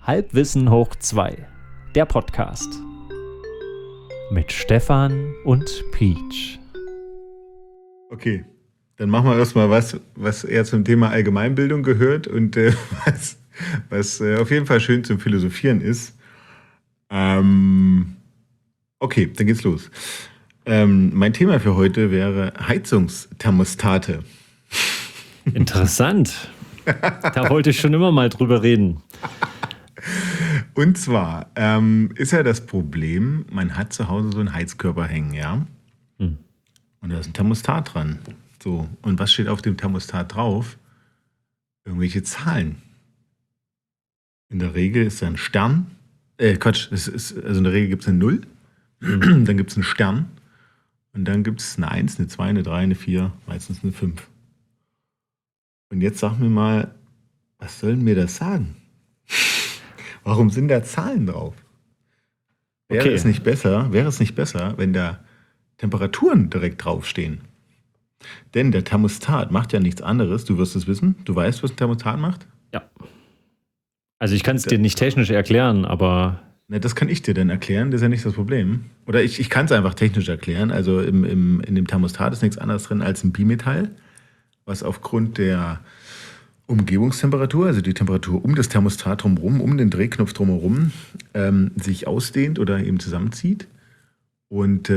Halbwissen hoch 2, der Podcast mit Stefan und Peach. Okay, dann machen wir erstmal was eher zum Thema Allgemeinbildung gehört und was auf jeden Fall schön zum Philosophieren ist. Okay, dann geht's los. Mein Thema für heute wäre Heizungsthermostate. Interessant. Da wollte ich schon immer mal drüber reden. Und zwar ist ja das Problem, man hat zu Hause so einen Heizkörper hängen, ja? Und da ist ein Thermostat dran. So, und was steht auf dem Thermostat drauf? Irgendwelche Zahlen. In der Regel ist da ein Stern. Also in der Regel gibt es eine 0, dann gibt es einen Stern und dann gibt es eine 1, eine 2, eine 3, eine 4, meistens eine 5. Und jetzt sag mir mal, was soll mir das sagen? Warum sind da Zahlen drauf? Wäre es nicht besser, wenn da Temperaturen direkt draufstehen? Denn der Thermostat macht ja nichts anderes. Du wirst es wissen. Du weißt, was ein Thermostat macht? Ja. Also ich kann es dir nicht technisch erklären, aber... Na, das kann ich dir dann erklären, das ist ja nicht das Problem. Oder ich kann es einfach technisch erklären. Also in dem Thermostat ist nichts anderes drin als ein Bimetall, was aufgrund der Umgebungstemperatur, also die Temperatur um das Thermostat drumherum, um den Drehknopf drumherum, sich ausdehnt oder eben zusammenzieht und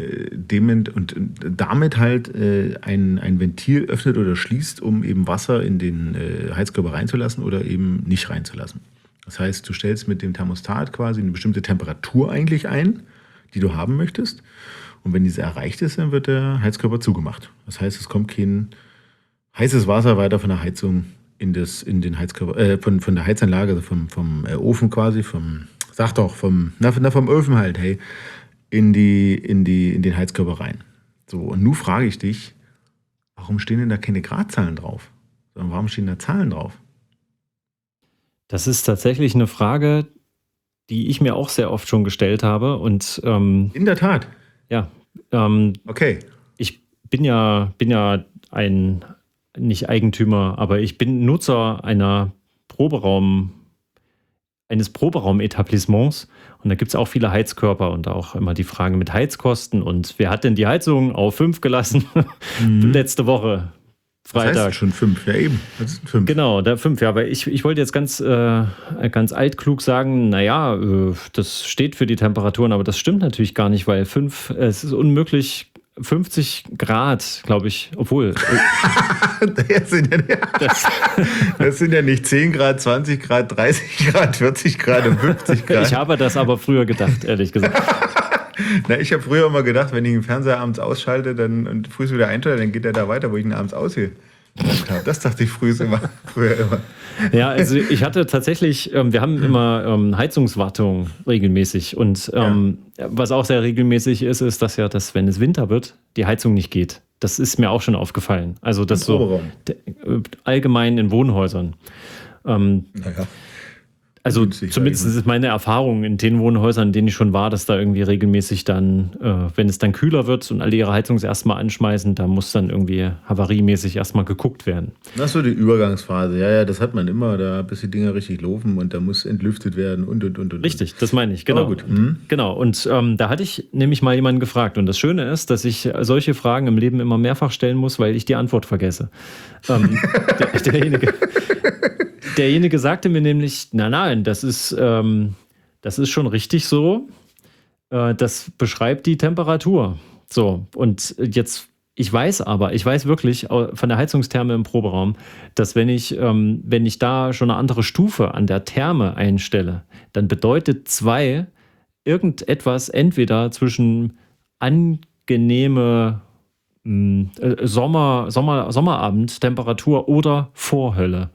damit halt ein Ventil öffnet oder schließt, um eben Wasser in den Heizkörper reinzulassen oder eben nicht reinzulassen. Das heißt, du stellst mit dem Thermostat quasi eine bestimmte Temperatur eigentlich ein, die du haben möchtest. Und wenn diese erreicht ist, dann wird der Heizkörper zugemacht. Das heißt, es kommt kein heißes Wasser weiter von der Heizung in den Heizkörper, von der Heizanlage, also vom Ofen quasi, vom Ofen halt, hey, in den Heizkörper rein. So, und nun frage ich dich, warum stehen denn da keine Gradzahlen drauf? Sondern warum stehen da Zahlen drauf? Das ist tatsächlich eine Frage, die ich mir auch sehr oft schon gestellt habe. Und in der Tat. Ja. Okay. Ich bin ja ein, nicht Eigentümer, aber ich bin Nutzer eines Proberaumetablissements. Und da gibt es auch viele Heizkörper und auch immer die Frage mit Heizkosten. Und wer hat denn die Heizung auf 5 gelassen? Letzte Woche. Freitag. Das heißt schon 5, ja eben. Das ist 5. Genau, der 5, ja, aber ich wollte jetzt ganz altklug sagen, naja, das steht für die Temperaturen, aber das stimmt natürlich gar nicht, weil 5, es ist unmöglich, 50 Grad, glaube ich, obwohl. Das sind ja nicht 10 Grad, 20 Grad, 30 Grad, 40 Grad und 50 Grad. Ich habe das aber früher gedacht, ehrlich gesagt. Na, ich habe früher immer gedacht, wenn ich den Fernseher abends ausschalte und früh wieder einschalte, dann geht er da weiter, wo ich ihn abends aussehe. Das dachte ich früher immer. Ja, also ich hatte tatsächlich, wir haben immer Heizungswartung regelmäßig und was auch sehr regelmäßig ist, dass wenn es Winter wird, die Heizung nicht geht. Das ist mir auch schon aufgefallen. Also das so allgemein in Wohnhäusern. Naja. Also zumindest ist meine Erfahrung in den Wohnhäusern, in denen ich schon war, dass da irgendwie regelmäßig dann, wenn es dann kühler wird und alle ihre Heizung erstmal anschmeißen, da muss dann irgendwie havariemäßig erstmal geguckt werden. Das ist so die Übergangsphase. Ja, das hat man immer, da bis die Dinger richtig laufen und da muss entlüftet werden und. Richtig, das meine ich, genau. Gut. Genau, und da hatte ich nämlich mal jemanden gefragt und das Schöne ist, dass ich solche Fragen im Leben immer mehrfach stellen muss, weil ich die Antwort vergesse. Derjenige sagte mir nämlich, nein, das ist schon richtig so. Das beschreibt die Temperatur. So, und jetzt, ich weiß wirklich von der Heizungstherme im Proberaum, dass wenn ich da schon eine andere Stufe an der Therme einstelle, dann bedeutet 2 irgendetwas entweder zwischen angenehme Sommerabendtemperatur oder Vorhölle.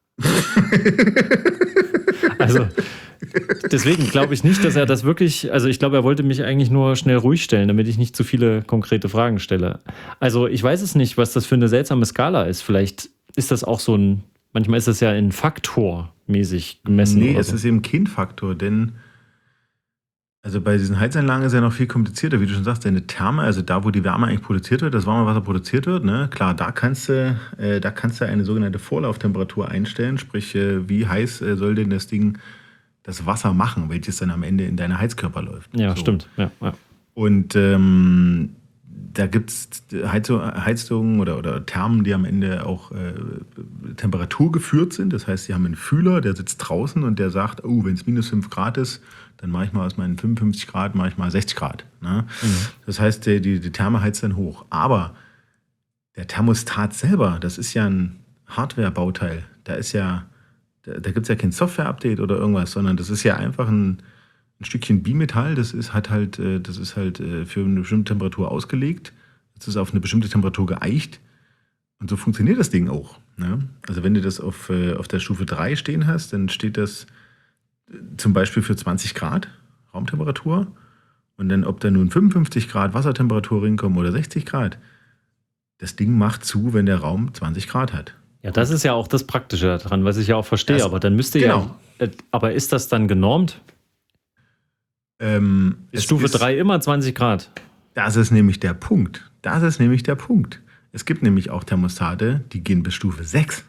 Also deswegen glaube ich nicht, dass er das wirklich, also ich glaube, er wollte mich eigentlich nur schnell ruhig stellen, damit ich nicht zu viele konkrete Fragen stelle. Also ich weiß es nicht, was das für eine seltsame Skala ist. Vielleicht ist das auch manchmal ist das ja in Faktor mäßig gemessen. Nee, es ist eben kein Faktor, denn also bei diesen Heizanlagen ist ja noch viel komplizierter, wie du schon sagst, eine Therme, also da, wo die Wärme eigentlich produziert wird, das warme Wasser produziert wird, ne? Klar, da kannst du eine sogenannte Vorlauftemperatur einstellen, sprich, wie heiß soll denn das Ding das Wasser machen, welches dann am Ende in deine Heizkörper läuft. Ja, so. Stimmt. Ja. Und da gibt es Heizungen oder Thermen, die am Ende auch temperaturgeführt sind. Das heißt, sie haben einen Fühler, der sitzt draußen und der sagt, oh, wenn es minus 5 Grad ist, dann mache ich mal aus meinen 55 Grad, mache ich mal 60 Grad. Ne? Das heißt, die Therme heizt dann hoch. Aber der Thermostat selber, das ist ja ein Hardware-Bauteil. Da gibt es ja kein Software-Update oder irgendwas, sondern das ist ja einfach ein Stückchen Bimetall. Das ist halt für eine bestimmte Temperatur ausgelegt. Das ist auf eine bestimmte Temperatur geeicht. Und so funktioniert das Ding auch. Ne? Also wenn du das auf der Stufe 3 stehen hast, dann steht das zum Beispiel für 20 Grad Raumtemperatur. Und dann, ob da nun 55 Grad Wassertemperatur reinkommen oder 60 Grad, das Ding macht zu, wenn der Raum 20 Grad hat. Ja, das ist ja auch das Praktische daran, was ich ja auch verstehe. Aber dann müsste aber ist das dann genormt? Ist Stufe 3 immer 20 Grad? Das ist nämlich der Punkt. Es gibt nämlich auch Thermostate, die gehen bis Stufe 6.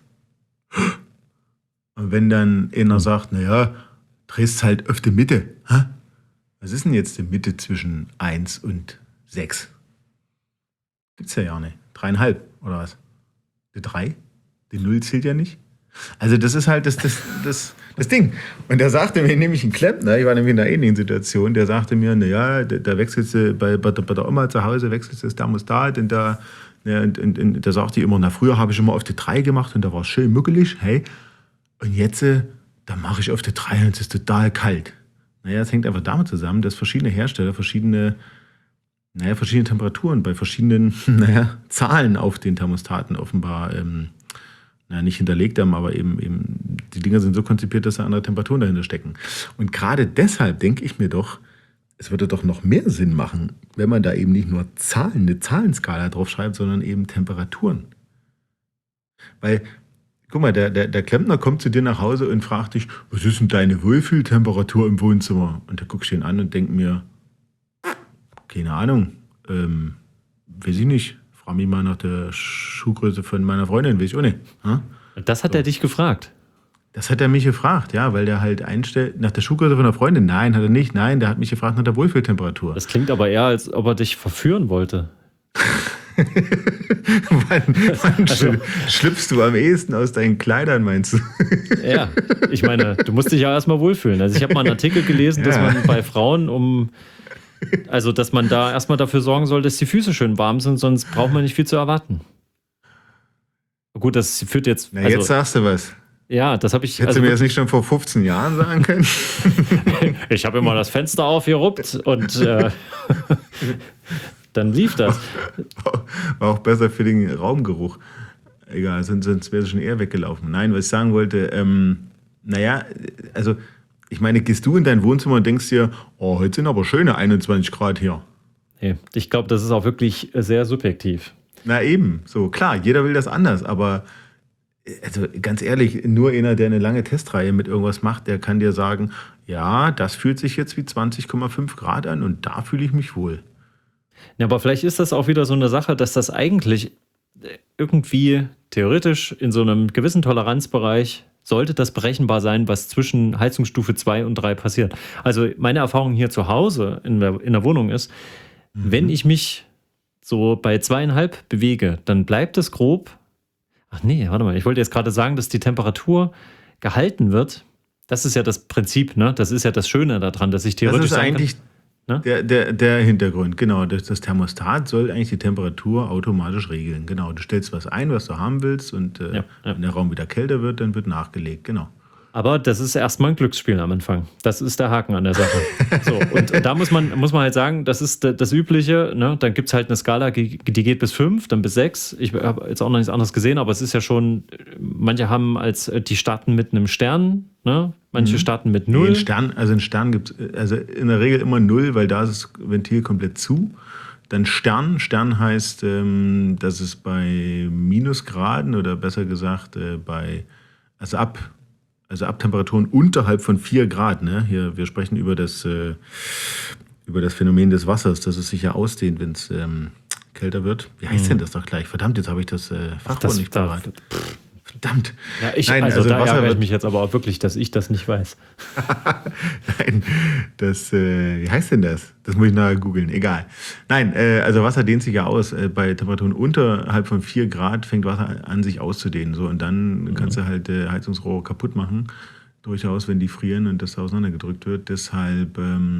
Und wenn dann einer sagt, naja, drehst halt auf die Mitte. Was ist denn jetzt die Mitte zwischen 1 und 6? Gibt's ja nicht. 3,5 oder was? Die 3? Die 0 zählt ja nicht. Also das ist halt das Ding. Und da sagte mir nämlich ein Klempner, ich war nämlich in einer ähnlichen Situation, der sagte mir, naja, da wechselst du bei der Oma zu Hause, wechselst du das Thermostat und da sagte ich immer, na früher habe ich immer auf die 3 gemacht und da war es schön muckelig, hey. Und jetzt, da mache ich auf die 3 und es ist total kalt. Naja, es hängt einfach damit zusammen, dass verschiedene Hersteller verschiedene Temperaturen bei verschiedenen Zahlen auf den Thermostaten offenbar nicht hinterlegt haben, aber eben die Dinger sind so konzipiert, dass da andere Temperaturen dahinter stecken. Und gerade deshalb denke ich mir doch, es würde doch noch mehr Sinn machen, wenn man da eben nicht nur eine Zahlenskala drauf schreibt, sondern eben Temperaturen. Weil, guck mal, der Klempner kommt zu dir nach Hause und fragt dich, was ist denn deine Wohlfühltemperatur im Wohnzimmer? Und da guckst du ihn an und denk mir, keine Ahnung, weiß ich nicht. Frag mich mal nach der Schuhgröße von meiner Freundin, weiß ich auch nicht. Das hat er dich gefragt? Das hat er mich gefragt, ja, weil der halt einstellt, nach der Schuhgröße von der Freundin. Nein, hat er nicht. Nein, der hat mich gefragt nach der Wohlfühltemperatur. Das klingt aber eher, als ob er dich verführen wollte. Wann schlüpfst du am ehesten aus deinen Kleidern, meinst du? Ja, ich meine, du musst dich ja erstmal wohlfühlen. Also ich habe mal einen Artikel gelesen, dass man bei Frauen dass man da erstmal dafür sorgen soll, dass die Füße schön warm sind, sonst braucht man nicht viel zu erwarten. Gut, das führt jetzt... Na, jetzt sagst du was. Ja, das habe ich... Hättest du mir das nicht schon vor 15 Jahren sagen können? Ich habe immer das Fenster aufgeruppt und dann lief das. War auch besser für den Raumgeruch. Egal, sonst wäre es schon eher weggelaufen. Nein, was ich sagen wollte, ich meine, gehst du in dein Wohnzimmer und denkst dir, oh, heute sind aber schöne 21 Grad hier. Nee, ich glaube, das ist auch wirklich sehr subjektiv. Na eben, so klar, jeder will das anders, aber also ganz ehrlich, nur einer, der eine lange Testreihe mit irgendwas macht, der kann dir sagen, ja, das fühlt sich jetzt wie 20,5 Grad an und da fühle ich mich wohl. Ja, aber vielleicht ist das auch wieder so eine Sache, dass das eigentlich irgendwie theoretisch in so einem gewissen Toleranzbereich sollte das berechenbar sein, was zwischen Heizungsstufe 2 und 3 passiert. Also meine Erfahrung hier zu Hause in der Wohnung ist, wenn ich mich so bei 2,5 bewege, dann bleibt es grob. Ach nee, warte mal, ich wollte jetzt gerade sagen, dass die Temperatur gehalten wird. Das ist ja das Prinzip, ne? Das ist ja das Schöne daran, dass ich theoretisch sagen kann, der Hintergrund, genau. Das Thermostat soll eigentlich die Temperatur automatisch regeln. Genau, du stellst was ein, was du haben willst und wenn der Raum wieder kälter wird, dann wird nachgelegt, genau. Aber das ist erstmal ein Glücksspiel am Anfang. Das ist der Haken an der Sache. So, und da muss man halt sagen, das ist das Übliche. Ne? Dann gibt es halt eine Skala, die geht bis 5, dann bis 6. Ich habe jetzt auch noch nichts anderes gesehen, aber es ist ja schon, manche haben die starten mit einem Stern, ne? Manche starten mit 0. Ein Stern gibt es also in der Regel immer 0, weil da ist das Ventil komplett zu. Dann Stern heißt, dass es bei Minusgraden oder besser gesagt ab Temperaturen unterhalb von 4 Grad, ne? Hier, wir sprechen über das Phänomen des Wassers, dass es sich ja ausdehnt, wenn es kälter wird. Wie heißt denn das doch gleich? Verdammt, jetzt habe ich das Fachwort nicht parat. Verdammt. Ja, Nein, da Wasser ärgere ich wird, mich jetzt aber auch wirklich, dass ich das nicht weiß. nein, wie heißt denn das? Das muss ich nachher googeln, egal. Nein, also Wasser dehnt sich ja aus. Bei Temperaturen unterhalb von 4 Grad fängt Wasser an, sich auszudehnen. So, und dann kannst du halt Heizungsrohre kaputt machen. Durchaus, wenn die frieren und das auseinandergedrückt wird. Deshalb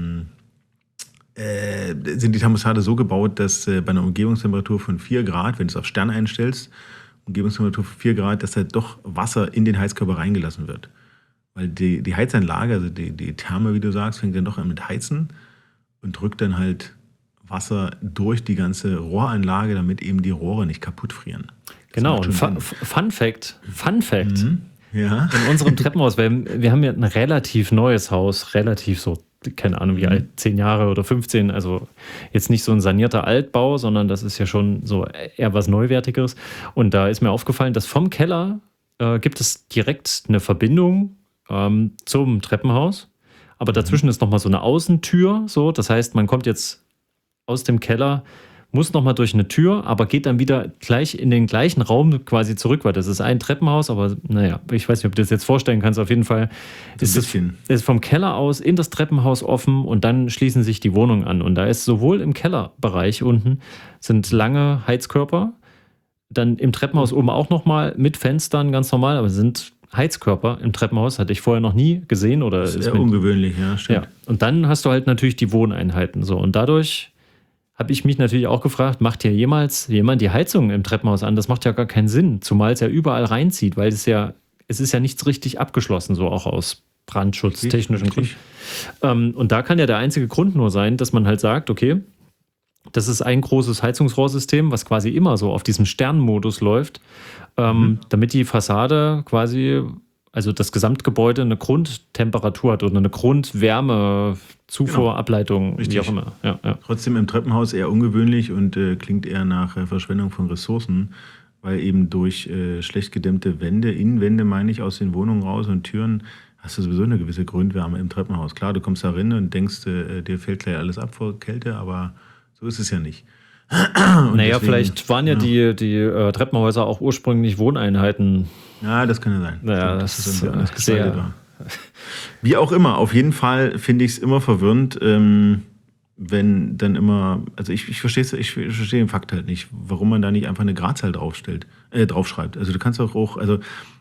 sind die Thermostate so gebaut, dass bei einer Umgebungstemperatur von 4 Grad, wenn du es auf Stern einstellst, Umgebungstemperatur von 4 Grad, dass halt doch Wasser in den Heizkörper reingelassen wird. Weil die Heizanlage, also die Therme, wie du sagst, fängt dann doch an mit Heizen und drückt dann halt Wasser durch die ganze Rohranlage, damit eben die Rohre nicht kaputt frieren. Das Genau, macht und schon Fun Fact. Sinn. Ja. In unserem Treppenhaus, wir haben ja ein relativ neues Haus, relativ so, keine Ahnung wie alt, 10 Jahre oder 15, also jetzt nicht so ein sanierter Altbau, sondern das ist ja schon so eher was Neuwertigeres. Und da ist mir aufgefallen, dass vom Keller gibt es direkt eine Verbindung zum Treppenhaus, aber dazwischen ist nochmal so eine Außentür, so, das heißt, man kommt jetzt aus dem Keller, muss nochmal durch eine Tür, aber geht dann wieder gleich in den gleichen Raum quasi zurück, weil das ist ein Treppenhaus, aber naja, ich weiß nicht, ob du das jetzt vorstellen kannst. Auf jeden Fall ist vom Keller aus in das Treppenhaus offen und dann schließen sich die Wohnungen an. Und da ist sowohl im Kellerbereich unten sind lange Heizkörper, dann im Treppenhaus oben auch nochmal mit Fenstern ganz normal, aber sind Heizkörper im Treppenhaus, hatte ich vorher noch nie gesehen. Oder Das ist sehr ungewöhnlich, ja, stimmt. Ja. Und dann hast du halt natürlich die Wohneinheiten so und dadurch habe ich mich natürlich auch gefragt, macht hier jemals jemand die Heizung im Treppenhaus an? Das macht ja gar keinen Sinn, zumal es ja überall reinzieht, weil es ist ja nichts richtig abgeschlossen, so auch aus brandschutztechnischen Gründen. Und da kann ja der einzige Grund nur sein, dass man halt sagt, okay, das ist ein großes Heizungsrohrsystem, was quasi immer so auf diesem Sternmodus läuft, damit die Fassade quasi, also das Gesamtgebäude eine Grundtemperatur hat oder eine Grundwärmezufuhr, Ableitung, wie auch immer. Ja. Trotzdem im Treppenhaus eher ungewöhnlich und klingt eher nach Verschwendung von Ressourcen, weil eben durch schlecht gedämmte Wände, Innenwände meine ich, aus den Wohnungen raus und Türen, hast du sowieso eine gewisse Grundwärme im Treppenhaus. Klar, du kommst da rein und denkst, dir fällt gleich alles ab vor Kälte, aber so ist es ja nicht. Naja, vielleicht waren ja die Treppenhäuser auch ursprünglich Wohneinheiten. Ja, das kann ja sein. Naja, das ist sehr... Wie auch immer, auf jeden Fall finde ich es immer verwirrend, wenn dann immer, also ich verstehe den Fakt halt nicht, warum man da nicht einfach eine Gradzahl draufschreibt. Also du kannst auch, also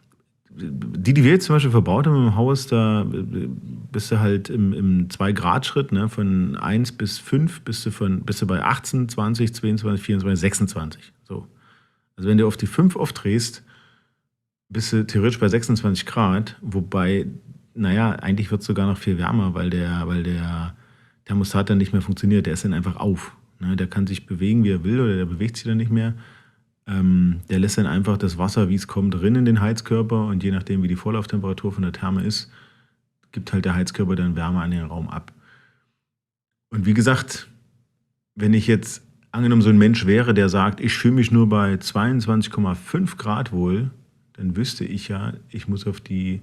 die wir jetzt zum Beispiel verbaut haben im Haus, da bist du halt im 2-Grad-Schritt, ne, von 1 bis 5 bist du bei 18, 20, 22, 24, 26. So. Also wenn du auf die 5 aufdrehst, bist du theoretisch bei 26 Grad, wobei, naja, eigentlich wird es sogar noch viel wärmer, weil der Thermostat dann nicht mehr funktioniert, der ist dann einfach auf. Ne? Der kann sich bewegen, wie er will, oder der bewegt sich dann nicht mehr. Der lässt dann einfach das Wasser, wie es kommt, drin in den Heizkörper und je nachdem, wie die Vorlauftemperatur von der Therme ist, gibt halt der Heizkörper dann Wärme an den Raum ab. Und wie gesagt, wenn ich jetzt angenommen so ein Mensch wäre, der sagt, ich fühle mich nur bei 22,5 Grad wohl, dann wüsste ich ja, ich muss auf die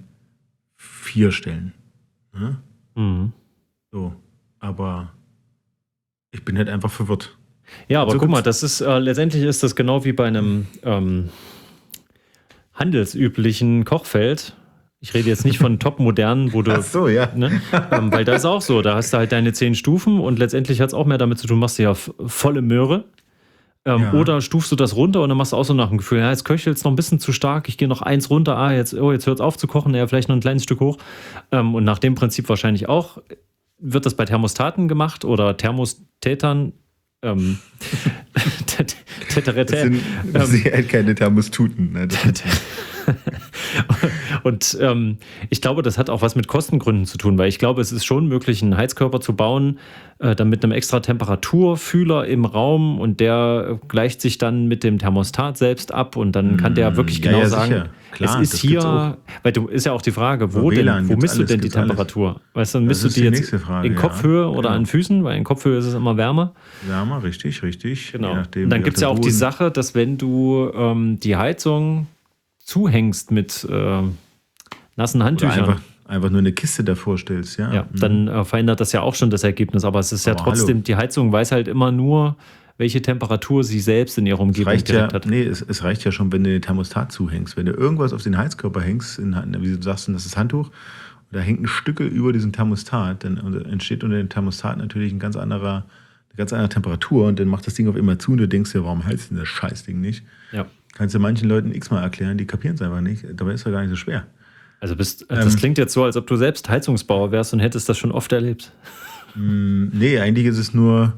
4 stellen. Ne? Mhm. So, aber ich bin halt einfach verwirrt. Ja, aber so guck mal, das ist letztendlich ist das genau wie bei einem handelsüblichen Kochfeld. Ich rede jetzt nicht von topmodernen, wo du. Ach so, ja. Ne, weil da ist auch so, da hast du halt deine 10 Stufen und letztendlich hat es auch mehr damit zu tun, machst du ja volle Möhre. Oder stufst du das runter und dann machst du auch so nach dem Gefühl, ja, jetzt köchelt es noch ein bisschen zu stark, ich gehe noch 1 runter, jetzt hört es auf zu kochen, ja, vielleicht noch ein kleines Stück hoch. Und nach dem Prinzip wahrscheinlich auch, wird das bei Thermostaten gemacht oder Thermostätern. Das sind halt keine Thermostuten. Ne? Und ich glaube, das hat auch was mit Kostengründen zu tun, weil ich glaube, es ist schon möglich, einen Heizkörper zu bauen, dann mit einem extra Temperaturfühler im Raum und der gleicht sich dann mit dem Thermostat selbst ab und dann kann der wirklich genau sagen, klar, es ist hier, weil du ist ja auch die Frage, wo misst du denn die Temperatur? Weißt du, misst du die jetzt in Kopfhöhe oder an Füßen, weil in Kopfhöhe ist es immer wärmer. Wärmer, richtig. Genau. Und dann gibt es ja auch die Sache, dass wenn du die Heizung zuhängst mit nassen Handtüchern. Einfach nur eine Kiste davor stellst, ja. Ja, dann verändert das ja auch schon das Ergebnis. Aber es ist ja trotzdem, die Heizung weiß halt immer nur, welche Temperatur sie selbst in ihrer Umgebung direkt hat. Nee, es reicht ja schon, wenn du den Thermostat zuhängst. Wenn du irgendwas auf den Heizkörper hängst, wie du sagst, das ist Handtuch, da hängt ein Stückel über diesen Thermostat, dann entsteht unter dem Thermostat natürlich eine ganz andere Temperatur und dann macht das Ding auf immer zu und du denkst dir, warum heizt denn das Scheißding nicht? Ja. Kannst du manchen Leuten x-mal erklären, die kapieren es einfach nicht. Dabei ist es ja gar nicht so schwer. Also das klingt jetzt so, als ob du selbst Heizungsbauer wärst und hättest das schon oft erlebt. Nee, eigentlich ist es nur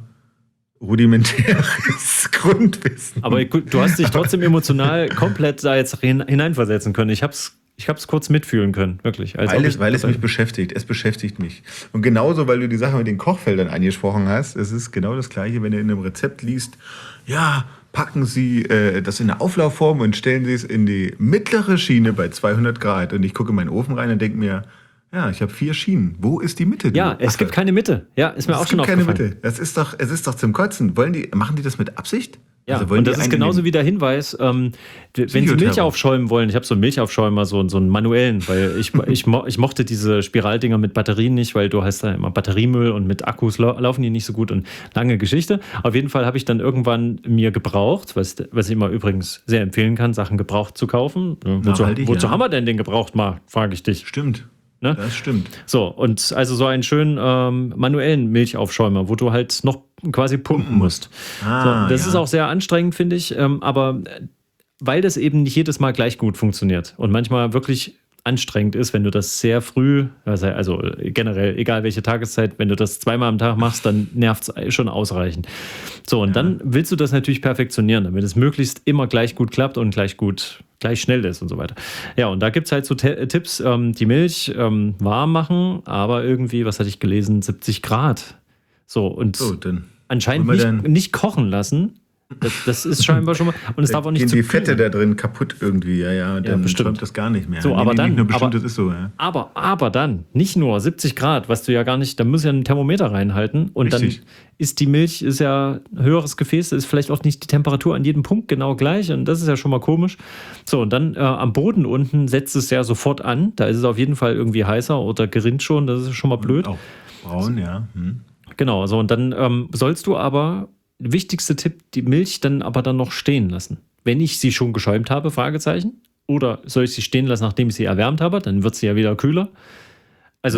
rudimentäres Grundwissen. Aber gut, du hast dich trotzdem emotional komplett da jetzt hineinversetzen können. Ich hab's kurz mitfühlen können, wirklich. Weil es mich beschäftigt. Es beschäftigt mich. Und genauso, weil du die Sache mit den Kochfeldern angesprochen hast, es ist genau das Gleiche, wenn du in einem Rezept liest, ja, packen Sie das in eine Auflaufform und stellen Sie es in die mittlere Schiene bei 200 Grad. Und ich gucke in meinen Ofen rein und denke mir, ja, ich habe 4 Schienen. Wo ist die Mitte? Ja, es gibt keine Mitte. Ja, ist mir auch schon aufgefallen. Es gibt keine Mitte. Es ist doch zum Kotzen. Machen die das mit Absicht? Ja, also und das ist genauso wie der Hinweis, wenn Sie Milch aufschäumen wollen, ich habe so einen Milchaufschäumer, so einen manuellen, weil ich mochte diese Spiraldinger mit Batterien nicht, weil du hast da immer Batteriemüll und mit Akkus laufen die nicht so gut und lange Geschichte. Auf jeden Fall habe ich dann irgendwann mir gebraucht, was ich immer übrigens sehr empfehlen kann, Sachen gebraucht zu kaufen. Wozu haben wir denn den Gebrauchtmarkt, frage ich dich. Stimmt. Ne? Das stimmt. So, und also so einen schönen manuellen Milchaufschäumer, wo du halt noch quasi pumpen musst. Das ist auch sehr anstrengend, finde ich, aber weil das eben nicht jedes Mal gleich gut funktioniert und manchmal wirklich anstrengend ist, wenn du das sehr früh, also generell, egal welche Tageszeit, wenn du das 2-mal am Tag machst, dann nervt es schon ausreichend. So, und dann willst du das natürlich perfektionieren, damit es möglichst immer gleich gut klappt und gleich schnell ist und so weiter. Ja, und da gibt es halt so Tipps, die Milch warm machen, aber irgendwie, was hatte ich gelesen, 70 Grad. So, und anscheinend nicht kochen lassen. Das ist scheinbar schon mal. Und es darf auch nicht zu kühl. Die Fette da drin kaputt irgendwie, dann schäumt das gar nicht mehr. So, aber dann, das ist so, ja. Aber dann, nicht nur 70 Grad, was du ja gar nicht, da muss ja ein Thermometer reinhalten und richtig. Dann ist die Milch, ist ja ein höheres Gefäß, da ist vielleicht auch nicht die Temperatur an jedem Punkt genau gleich und das ist ja schon mal komisch. So, und dann am Boden unten setzt es ja sofort an, da ist es auf jeden Fall irgendwie heißer oder gerinnt schon, das ist schon mal blöd. Auch braun, ja. Genau, so und dann sollst du aber wichtigster Tipp, die Milch dann noch stehen lassen. Wenn ich sie schon geschäumt habe, Fragezeichen. Oder soll ich sie stehen lassen, nachdem ich sie erwärmt habe? Dann wird sie ja wieder kühler. Also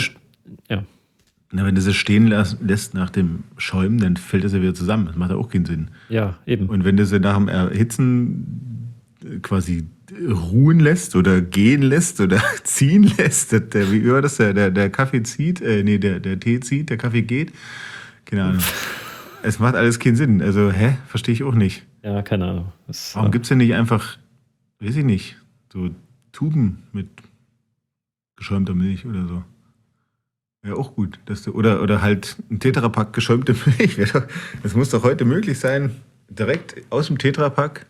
wenn du sie stehen lässt nach dem Schäumen, dann fällt das ja wieder zusammen. Das macht ja auch keinen Sinn. Ja, eben. Und wenn du sie nach dem Erhitzen quasi ruhen lässt oder gehen lässt oder ziehen lässt, wie war das? Der Kaffee zieht, der Tee zieht, der Kaffee geht. Keine Ahnung. Es macht alles keinen Sinn. Also, verstehe ich auch nicht. Ja, keine Ahnung. Warum gibt es denn nicht einfach, weiß ich nicht, so Tuben mit geschäumter Milch oder so? Wäre auch gut. Oder halt ein Tetrapack geschäumte Milch. Das muss doch heute möglich sein, direkt aus dem Tetrapack.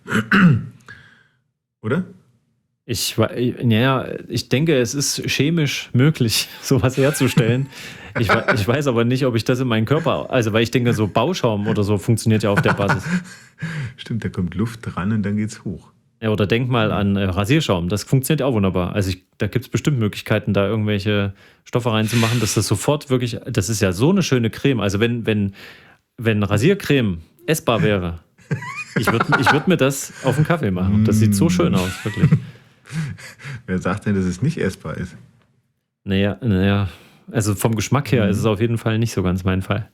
Oder? Ich denke, es ist chemisch möglich, sowas herzustellen. Ich weiß aber nicht, ob ich das in meinen Körper, also weil ich denke, so Bauschaum oder so funktioniert ja auf der Basis. Stimmt, da kommt Luft dran und dann geht's hoch. Ja, oder denk mal an Rasierschaum, das funktioniert auch wunderbar. Also da gibt es bestimmt Möglichkeiten, da irgendwelche Stoffe reinzumachen, dass das sofort wirklich, das ist ja so eine schöne Creme. Also wenn Rasiercreme essbar wäre, ich würd mir das auf den Kaffee machen. Das sieht so schön aus, wirklich. Wer sagt denn, dass es nicht essbar ist? Naja, also vom Geschmack her ist es auf jeden Fall nicht so ganz mein Fall.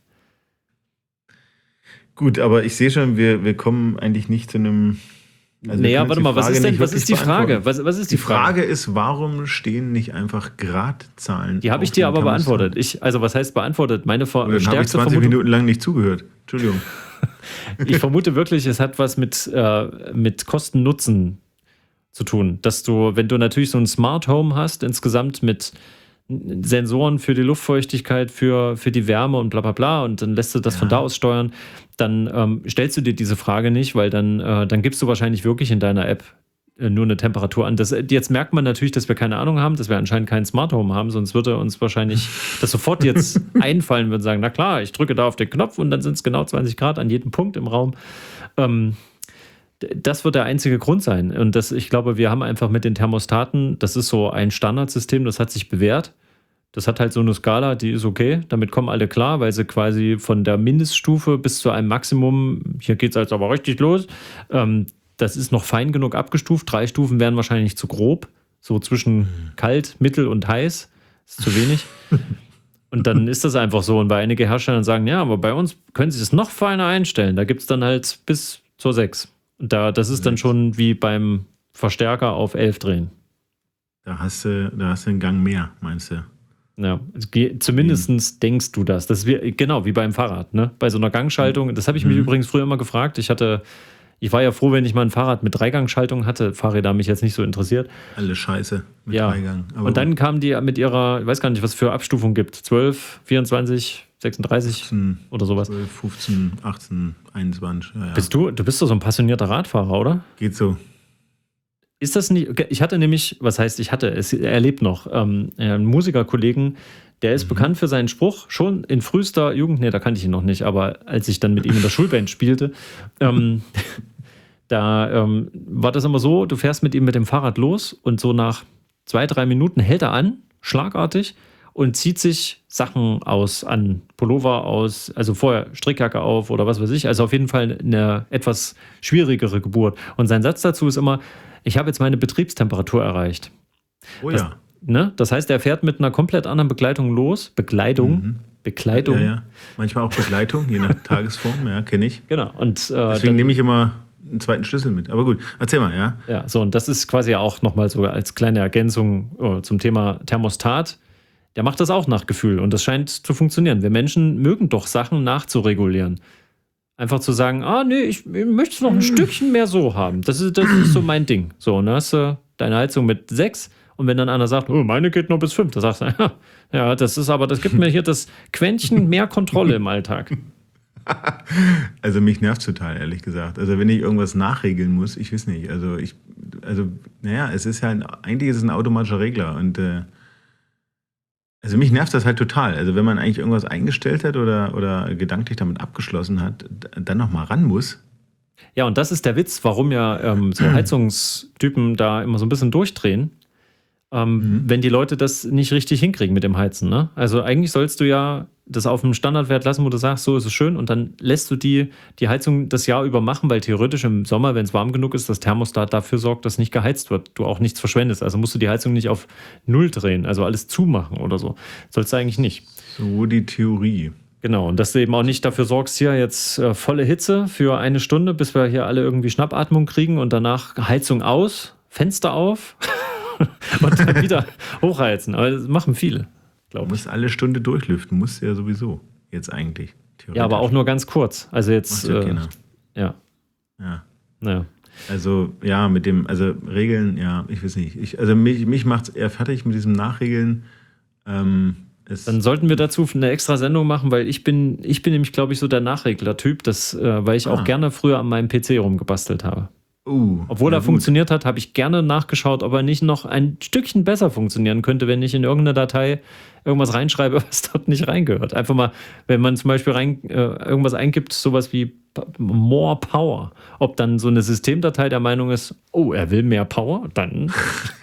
Gut, aber ich sehe schon, wir kommen eigentlich nicht zu einem... Also warte mal, was ist die Frage? Was ist die Frage? Die Frage ist, warum stehen nicht einfach Gradzahlen? Die habe ich dir aber beantwortet. Was heißt beantwortet? Meine stärkste Vermutung... habe ich 20 Minuten lang nicht zugehört. Entschuldigung. Ich vermute wirklich, es hat was mit Kosten-Nutzen zu tun. Dass du, wenn du natürlich so ein Smart Home hast, insgesamt mit Sensoren für die Luftfeuchtigkeit, für die Wärme und bla bla bla und dann lässt du das von da aus steuern, dann stellst du dir diese Frage nicht, weil dann gibst du wahrscheinlich wirklich in deiner App nur eine Temperatur an. Jetzt merkt man natürlich, dass wir keine Ahnung haben, dass wir anscheinend kein Smart Home haben, sonst würde uns wahrscheinlich das sofort jetzt einfallen, würden sagen, na klar, ich drücke da auf den Knopf und dann sind es genau 20 Grad an jedem Punkt im Raum. Das wird der einzige Grund sein. Und ich glaube, wir haben einfach mit den Thermostaten, das ist so ein Standardsystem, das hat sich bewährt. Das hat halt so eine Skala, die ist okay. Damit kommen alle klar, weil sie quasi von der Mindeststufe bis zu einem Maximum, hier geht es jetzt aber richtig los, das ist noch fein genug abgestuft. 3 Stufen wären wahrscheinlich zu grob. So zwischen kalt, mittel und heiß. Ist zu wenig. Und dann ist das einfach so. Und bei einige Hersteller sagen, ja, aber bei uns können sie es noch feiner einstellen. Da gibt es dann halt bis zur 6. Und das ist dann schon wie beim Verstärker auf 11 drehen. Da hast du einen Gang mehr, meinst du? Ja, zumindest denkst du das. Das ist genau wie beim Fahrrad, ne? Bei so einer Gangschaltung. Das habe ich mich übrigens früher immer gefragt. Ich war ja froh, wenn ich mal ein Fahrrad mit Dreigangschaltung hatte. Fahrräder haben mich jetzt nicht so interessiert. Alle Scheiße mit ja. Dreigang. Aber und dann kamen die mit ihrer, ich weiß gar nicht, was für Abstufung gibt. 12, 24, 36 15, oder sowas. 12, 15, 18, 21. Ja. Du bist doch so ein passionierter Radfahrer, oder? Geht so. Ist das nicht, ich hatte nämlich, er lebt noch, einen Musikerkollegen, der ist bekannt für seinen Spruch, schon in frühester Jugend, da kannte ich ihn noch nicht, aber als ich dann mit ihm in der Schulband spielte, da war das immer so, du fährst mit ihm mit dem Fahrrad los und so nach 2-3 Minuten hält er an, schlagartig, und zieht sich Sachen an, Pullover aus, also vorher Strickjacke auf oder was weiß ich, also auf jeden Fall eine etwas schwierigere Geburt. Und sein Satz dazu ist immer, ich habe jetzt meine Betriebstemperatur erreicht. Oh ja. Das heißt, er fährt mit einer komplett anderen Bekleidung los. Bekleidung. Ja. Manchmal auch Begleitung, je nach Tagesform, ja, kenne ich. Genau. Und deswegen nehme ich immer einen zweiten Schlüssel mit. Aber gut, erzähl mal, ja. Ja, so, und das ist quasi auch nochmal so als kleine Ergänzung zum Thema Thermostat. Der macht das auch nach Gefühl und das scheint zu funktionieren. Wir Menschen mögen doch Sachen nachzuregulieren. Einfach zu sagen, ich möchte es noch ein Stückchen mehr so haben. Das ist so mein Ding. So, und dann hast du deine Heizung mit 6 und wenn dann einer sagt, meine geht nur bis 5, dann sagst du, ja, das gibt mir hier das Quäntchen mehr Kontrolle im Alltag. Also mich nervt total, ehrlich gesagt. Also wenn ich irgendwas nachregeln muss, ich weiß nicht. Es ist ja eigentlich ist es ein automatischer Regler und also mich nervt das halt total. Also wenn man eigentlich irgendwas eingestellt hat oder gedanklich damit abgeschlossen hat, dann nochmal ran muss. Ja, und das ist der Witz, warum ja so Heizungstypen da immer so ein bisschen durchdrehen, wenn die Leute das nicht richtig hinkriegen mit dem Heizen. Ne? Also eigentlich sollst du ja das auf einem Standardwert lassen, wo du sagst, so ist es schön, und dann lässt du die Heizung das Jahr über machen, weil theoretisch im Sommer, wenn es warm genug ist, das Thermostat dafür sorgt, dass nicht geheizt wird, du auch nichts verschwendest. Also musst du die Heizung nicht auf 0 drehen, also alles zumachen oder so. Sollst du eigentlich nicht. So die Theorie. Genau, und dass du eben auch nicht dafür sorgst, hier jetzt volle Hitze für 1 Stunde, bis wir hier alle irgendwie Schnappatmung kriegen und danach Heizung aus, Fenster auf und dann wieder hochheizen. Aber das machen viele. Du musst alle Stunde durchlüften, musst du ja sowieso, jetzt eigentlich. Ja, aber auch nur ganz kurz. Also jetzt, ja. Naja. Also, ja, Regeln, ja, ich weiß nicht. Mich macht es eher fertig mit diesem Nachregeln. Dann sollten wir dazu eine extra Sendung machen, weil ich bin nämlich, glaube ich, so der Nachregler-Typ, weil ich auch gerne früher an meinem PC rumgebastelt habe. Obwohl er funktioniert hat, habe ich gerne nachgeschaut, ob er nicht noch ein Stückchen besser funktionieren könnte, wenn ich in irgendeine Datei irgendwas reinschreibe, was dort nicht reingehört. Einfach mal, wenn man zum Beispiel irgendwas eingibt, sowas wie More Power, ob dann so eine Systemdatei der Meinung ist, er will mehr Power, dann...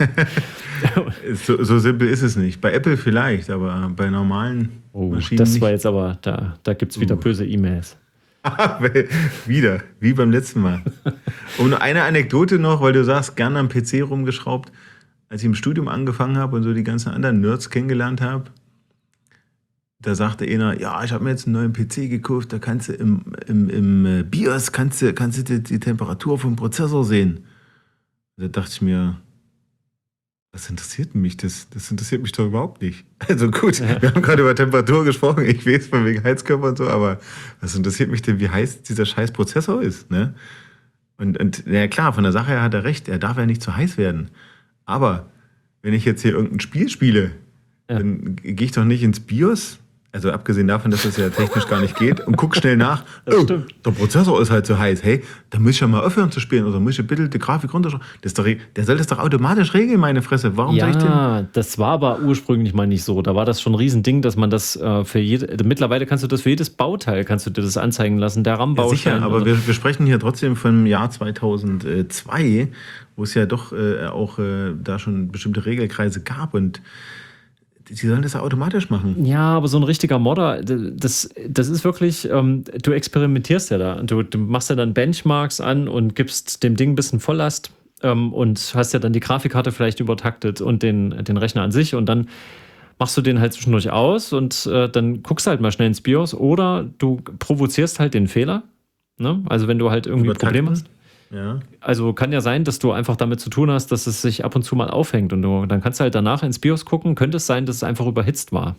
so simpel ist es nicht. Bei Apple vielleicht, aber bei normalen Maschinen das nicht. war jetzt aber, da gibt es wieder böse E-Mails. Wieder, wie beim letzten Mal. Und eine Anekdote noch, weil du sagst, gerne am PC rumgeschraubt. Als ich im Studium angefangen habe und so die ganzen anderen Nerds kennengelernt habe, da sagte einer, ja, ich habe mir jetzt einen neuen PC gekauft, da kannst du im BIOS kannst du die Temperatur vom Prozessor sehen. Da dachte ich mir, was interessiert mich das? Das interessiert mich doch überhaupt nicht. Also gut, wir haben gerade über Temperatur gesprochen, ich weiß von wegen Heizkörper und so, aber was interessiert mich denn, wie heiß dieser scheiß Prozessor ist, ne? Und ja klar, von der Sache her hat er recht, er darf ja nicht zu heiß werden. Aber wenn ich jetzt hier irgendein Spiel spiele, dann gehe ich doch nicht ins BIOS, also abgesehen davon, dass das ja technisch gar nicht geht, und guck schnell nach, der Prozessor ist halt zu heiß, hey, da muss ich ja mal aufhören zu spielen oder muss ich bitte die Grafik runterschrauben. Der soll das doch automatisch regeln, meine Fresse. Warum soll ich denn? Ja, das war aber ursprünglich mal nicht so. Da war das schon ein Riesending, dass man das mittlerweile kannst du das für jedes Bauteil, kannst du dir das anzeigen lassen, der RAM-Baustein. Ja, sicher, aber wir sprechen hier trotzdem vom Jahr 2002, wo es ja doch auch da schon bestimmte Regelkreise gab, und Sie sollen das automatisch machen. Ja, aber so ein richtiger Modder, das ist wirklich, du experimentierst ja da. Du machst ja dann Benchmarks an und gibst dem Ding ein bisschen Volllast und hast ja dann die Grafikkarte vielleicht übertaktet und den Rechner an sich und dann machst du den halt zwischendurch aus und dann guckst du halt mal schnell ins BIOS oder du provozierst halt den Fehler. Ne? Also wenn du halt irgendwie ein Problem hast. Ja. Also kann ja sein, dass du einfach damit zu tun hast, dass es sich ab und zu mal aufhängt und dann kannst du halt danach ins BIOS gucken, könnte es sein, dass es einfach überhitzt war.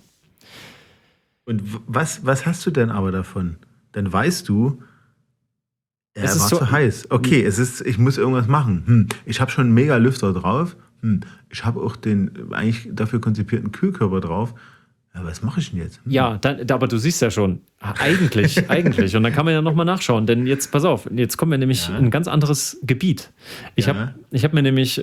Und was hast du denn aber davon? Dann weißt du, er war zu heiß. Okay, ich muss irgendwas machen. Ich habe schon einen Mega-Lüfter drauf. Ich habe auch den eigentlich dafür konzipierten Kühlkörper drauf. Ja, was mache ich denn jetzt? Ja, aber du siehst ja schon, eigentlich. Und dann kann man ja nochmal nachschauen, denn jetzt, pass auf, jetzt kommen wir nämlich in ein ganz anderes Gebiet. Ich habe mir nämlich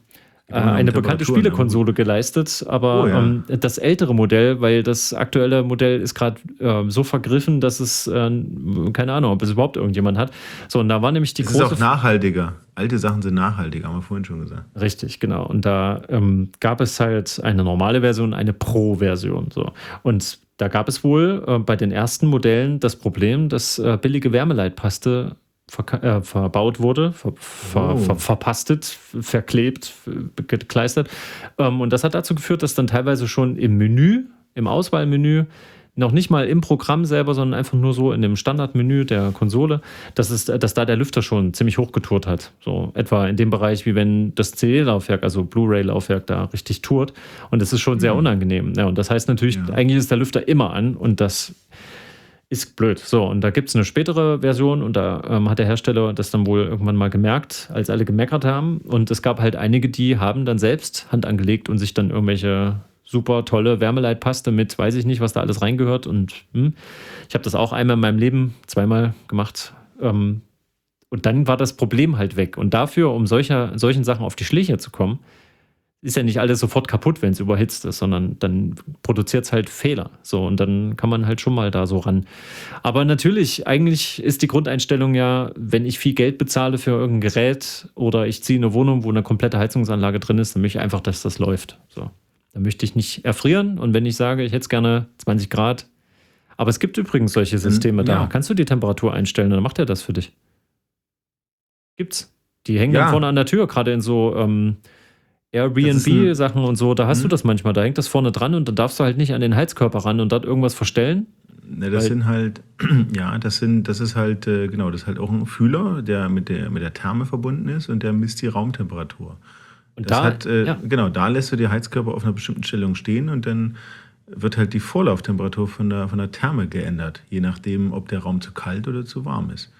eine bekannte Spielekonsole geleistet, aber das ältere Modell, weil das aktuelle Modell ist gerade so vergriffen, dass es, keine Ahnung, ob es überhaupt irgendjemand hat. So, und da war nämlich die große... Es ist auch nachhaltiger. Alte Sachen sind nachhaltiger, haben wir vorhin schon gesagt. Richtig, genau. Und da gab es halt eine normale Version, eine Pro-Version. So. Und da gab es wohl bei den ersten Modellen das Problem, dass billige Wärmeleitpaste verbaut wurde, verpastet, verklebt, gekleistert. Und das hat dazu geführt, dass dann teilweise schon im Auswahlmenü, noch nicht mal im Programm selber, sondern einfach nur so in dem Standardmenü der Konsole, dass da der Lüfter schon ziemlich hochgetourt hat. So etwa in dem Bereich, wie wenn das CD-Laufwerk, also Blu-ray-Laufwerk da richtig tourt. Und das ist schon sehr unangenehm. Ja, und das heißt natürlich, eigentlich ist der Lüfter immer an und das ist blöd. So, und da gibt es eine spätere Version und da hat der Hersteller das dann wohl irgendwann mal gemerkt, als alle gemeckert haben. Und es gab halt einige, die haben dann selbst Hand angelegt und sich dann irgendwelche super tolle Wärmeleitpaste mit, weiß ich nicht, was da alles reingehört. Und ich habe das auch einmal in meinem Leben, zweimal gemacht. Und dann war das Problem halt weg. Und dafür, um solchen Sachen auf die Schliche zu kommen, ist ja nicht alles sofort kaputt, wenn es überhitzt ist, sondern dann produziert es halt Fehler. So, und dann kann man halt schon mal da so ran. Aber natürlich, eigentlich ist die Grundeinstellung ja, wenn ich viel Geld bezahle für irgendein Gerät oder ich ziehe in eine Wohnung, wo eine komplette Heizungsanlage drin ist, dann möchte ich einfach, dass das läuft. So. Dann möchte ich nicht erfrieren und wenn ich sage, ich hätte es gerne 20 Grad. Aber es gibt übrigens solche Systeme da. Kannst du die Temperatur einstellen und dann macht er das für dich. Gibt's. Die hängen dann vorne an der Tür, gerade in so Airbnb-Sachen und so, da hast du das manchmal, da hängt das vorne dran und dann darfst du halt nicht an den Heizkörper ran und dort irgendwas verstellen. Ne, das sind halt, das ist halt, das ist halt auch ein Fühler, der mit der Therme verbunden ist und der misst die Raumtemperatur. Und da lässt du die Heizkörper auf einer bestimmten Stellung stehen und dann wird halt die Vorlauftemperatur von der Therme geändert, je nachdem, ob der Raum zu kalt oder zu warm ist.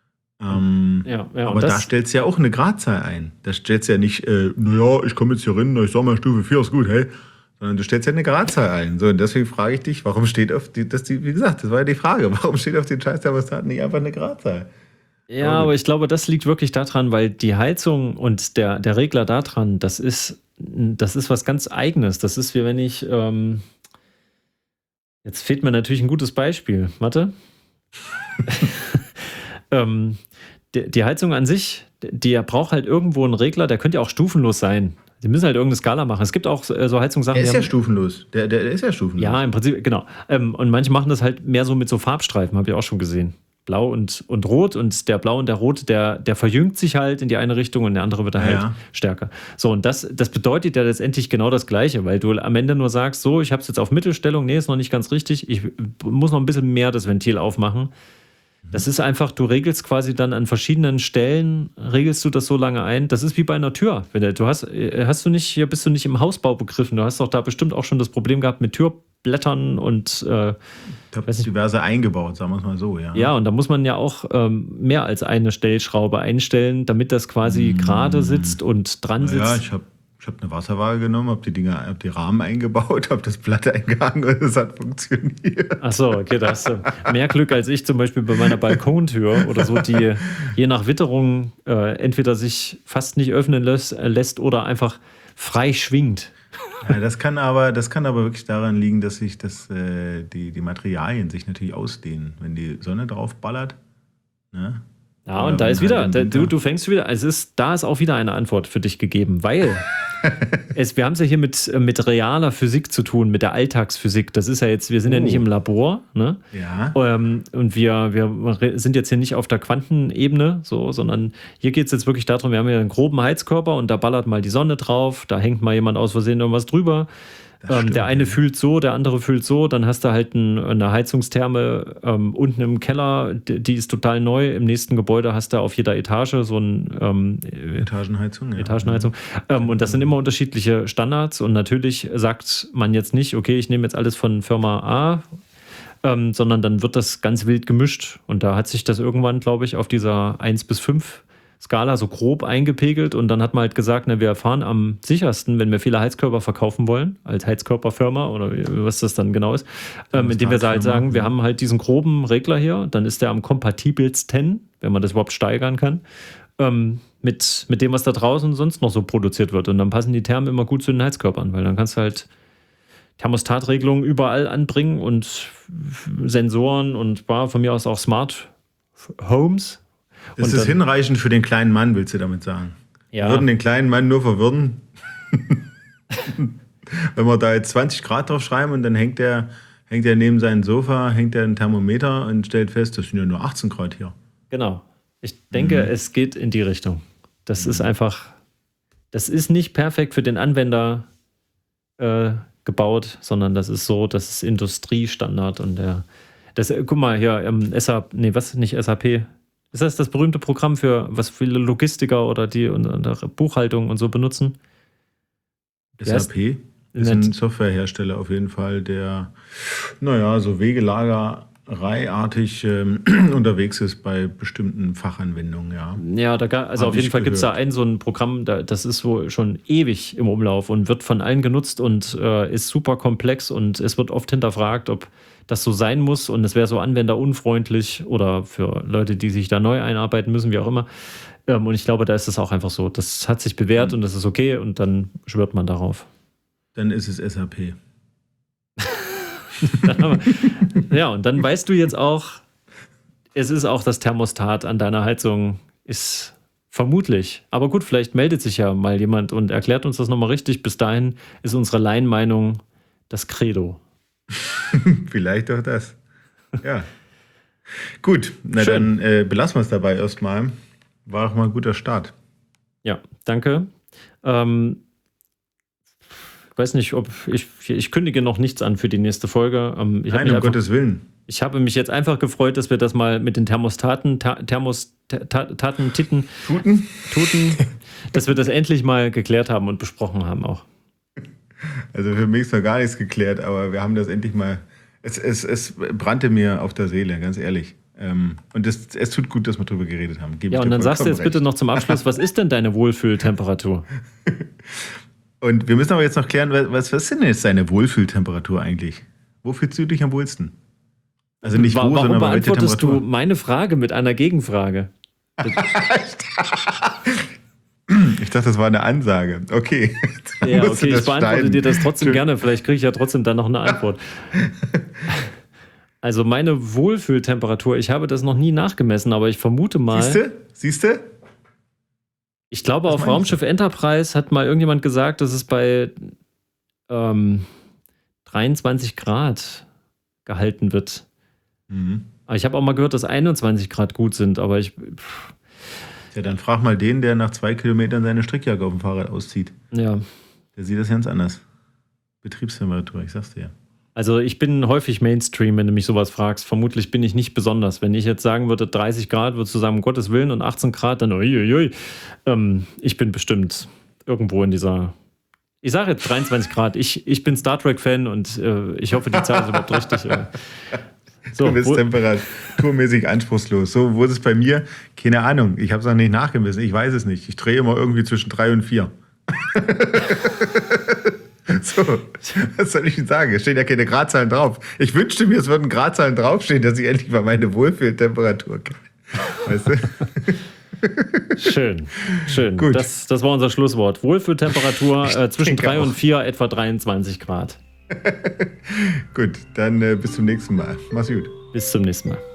Aber da stellst du ja auch eine Gradzahl ein. Da stellst du ja nicht, ich komme jetzt hier rein, ich sag mal, Stufe 4 ist gut, hey. Sondern du stellst ja eine Gradzahl ein. So, und deswegen frage ich dich, warum steht wie gesagt, das war ja die Frage, warum steht auf den Scheiß-Thermostaten nicht einfach eine Gradzahl? Ja, aber ich glaube, das liegt wirklich daran, weil die Heizung und der Regler daran, das ist was ganz Eigenes. Das ist wie wenn ich, jetzt fehlt mir natürlich ein gutes Beispiel. Warte. Die Heizung an sich, die braucht halt irgendwo einen Regler, der könnte ja auch stufenlos sein. Die müssen halt irgendeine Skala machen. Es gibt auch so Heizungssachen. Der ist ja stufenlos. Der ist ja stufenlos. Ja, im Prinzip, genau. Und manche machen das halt mehr so mit so Farbstreifen, habe ich auch schon gesehen. Blau und Rot und der Blau und der Rot, der verjüngt sich halt in die eine Richtung und der andere wird dann halt stärker. So, und das bedeutet ja letztendlich genau das Gleiche, weil du am Ende nur sagst, so, ich habe es jetzt auf Mittelstellung, nee, ist noch nicht ganz richtig, ich muss noch ein bisschen mehr das Ventil aufmachen. Das ist einfach, du regelst quasi dann an verschiedenen Stellen, regelst du das so lange ein. Das ist wie bei einer Tür. Bist du nicht im Hausbau begriffen. Du hast doch da bestimmt auch schon das Problem gehabt mit Türblättern und ich habe diverse eingebaut, sagen wir es mal so, ja. Ja, und da muss man ja auch mehr als eine Stellschraube einstellen, damit das quasi gerade sitzt und dran sitzt. Ja, ich habe eine Wasserwaage genommen, habe die Rahmen eingebaut, habe das Blatt eingehangen und es hat funktioniert. Ach so, okay, da hast du mehr Glück als ich zum Beispiel bei meiner Balkontür oder so, die je nach Witterung entweder sich fast nicht öffnen lässt oder einfach frei schwingt. Ja, das kann aber wirklich daran liegen, dass sich die Materialien sich natürlich ausdehnen. Wenn die Sonne drauf ballert, ne? Ja, und da ist wieder, du fängst wieder, da ist auch wieder eine Antwort für dich gegeben, weil wir haben es ja hier mit realer Physik zu tun, mit der Alltagsphysik. Das ist ja jetzt, wir sind ja nicht im Labor, ne? Ja. Und wir sind jetzt hier nicht auf der Quantenebene, so, sondern hier geht es jetzt wirklich darum, wir haben hier einen groben Heizkörper und da ballert mal die Sonne drauf, da hängt mal jemand aus Versehen irgendwas drüber. Der eine fühlt so, der andere fühlt so, dann hast du halt eine Heizungstherme unten im Keller, die ist total neu. Im nächsten Gebäude hast du auf jeder Etage so ein Etagenheizung. Ja. Etagenheizung. Und das sind immer unterschiedliche Standards und natürlich sagt man jetzt nicht, okay, ich nehme jetzt alles von Firma A, sondern dann wird das ganz wild gemischt und da hat sich das irgendwann, glaube ich, auf dieser 1 bis 5 Skala so grob eingepegelt und dann hat man halt gesagt, wir erfahren am sichersten, wenn wir viele Heizkörper verkaufen wollen, als Heizkörperfirma oder was das dann genau ist, indem wir halt sagen, wir haben halt diesen groben Regler hier, dann ist der am kompatibelsten, wenn man das überhaupt steigern kann, mit dem, was da draußen sonst noch so produziert wird und dann passen die Thermen immer gut zu den Heizkörpern, weil dann kannst du halt Thermostatregelungen überall anbringen und Sensoren und von mir aus auch Smart Homes. Das ist hinreichend für den kleinen Mann, willst du damit sagen? Ja. Wir würden den kleinen Mann nur verwirren, wenn wir da jetzt 20 Grad drauf schreiben und dann hängt er neben seinem Sofa, hängt er ein Thermometer und stellt fest, das sind ja nur 18 Grad hier. Genau. Ich denke, es geht in die Richtung. Das ist einfach, das ist nicht perfekt für den Anwender gebaut, sondern das ist so, das ist Industriestandard und guck mal hier, SAP. Ist das berühmte Programm für was viele Logistiker oder die und Buchhaltung und so benutzen? SAP ist ein Softwarehersteller auf jeden Fall, der, so Wegelagereiartig unterwegs ist bei bestimmten Fachanwendungen, ja. Ja, auf jeden Fall gibt es da so ein Programm, das ist wohl schon ewig im Umlauf und wird von allen genutzt und ist super komplex und es wird oft hinterfragt, ob das so sein muss und es wäre so anwenderunfreundlich oder für Leute, die sich da neu einarbeiten müssen, wie auch immer. Und ich glaube, da ist es auch einfach so. Das hat sich bewährt und das ist okay und dann schwört man darauf. Dann ist es SAP. Und dann weißt du jetzt auch, es ist auch das Thermostat an deiner Heizung, ist vermutlich. Aber gut, vielleicht meldet sich ja mal jemand und erklärt uns das nochmal richtig. Bis dahin ist unsere Laienmeinung das Credo. Vielleicht auch das. Ja. Gut, dann belassen wir es dabei erstmal. War auch mal ein guter Start. Ja, danke. Weiß nicht, ob ich kündige noch nichts an für die nächste Folge. Nein, um Gottes Willen. Ich habe mich jetzt einfach gefreut, dass wir das mal mit den Tuten, dass wir das endlich mal geklärt haben und besprochen haben auch. Also für mich ist noch gar nichts geklärt, aber wir haben das endlich mal. Es brannte mir auf der Seele, ganz ehrlich. Und es tut gut, dass wir drüber geredet haben. Ja, und dann sagst du jetzt bitte noch zum Abschluss, was ist denn deine Wohlfühltemperatur? Und wir müssen aber jetzt noch klären, was ist denn jetzt deine Wohlfühltemperatur eigentlich? Wo fühlst du dich am wohlsten? Also nicht wo, sondern bei welcher Temperatur? Warum beantwortest du meine Frage mit einer Gegenfrage? Ich dachte, das war eine Ansage. Okay. Ja, okay, ich beantworte dir das trotzdem gerne. Vielleicht kriege ich ja trotzdem dann noch eine Antwort. Also meine Wohlfühltemperatur, ich habe das noch nie nachgemessen, aber ich vermute mal... Siehst du? Ich glaube, auf Raumschiff Enterprise hat mal irgendjemand gesagt, dass es bei 23 Grad gehalten wird. Mhm. Aber ich habe auch mal gehört, dass 21 Grad gut sind, aber Ja, dann frag mal den, der nach 2 Kilometern seine Strickjacke auf dem Fahrrad auszieht. Ja. Der sieht das ganz anders. Betriebstemperatur, ich sag's dir. Also ich bin häufig Mainstream, wenn du mich sowas fragst. Vermutlich bin ich nicht besonders. Wenn ich jetzt sagen würde, 30 Grad, würdest du sagen, um Gottes Willen, und 18 Grad, dann uiuiui. Ich bin bestimmt irgendwo in dieser... Ich sage jetzt 23 Grad. Ich bin Star Trek-Fan und ich hoffe, die Zahl ist überhaupt richtig. So, du bist temperaturmäßig anspruchslos. So, wo ist es bei mir? Keine Ahnung. Ich habe es noch nicht nachgemessen. Ich weiß es nicht. Ich drehe immer irgendwie zwischen 3 und 4. So, was soll ich denn sagen? Es stehen ja keine Gradzahlen drauf. Ich wünschte mir, es würden Gradzahlen draufstehen, dass ich endlich mal meine Wohlfühltemperatur kenne. Weißt du? Schön. Gut. Das war unser Schlusswort. Wohlfühltemperatur zwischen 3 und 4, etwa 23 Grad. Gut, dann bis zum nächsten Mal. Mach's gut. Bis zum nächsten Mal.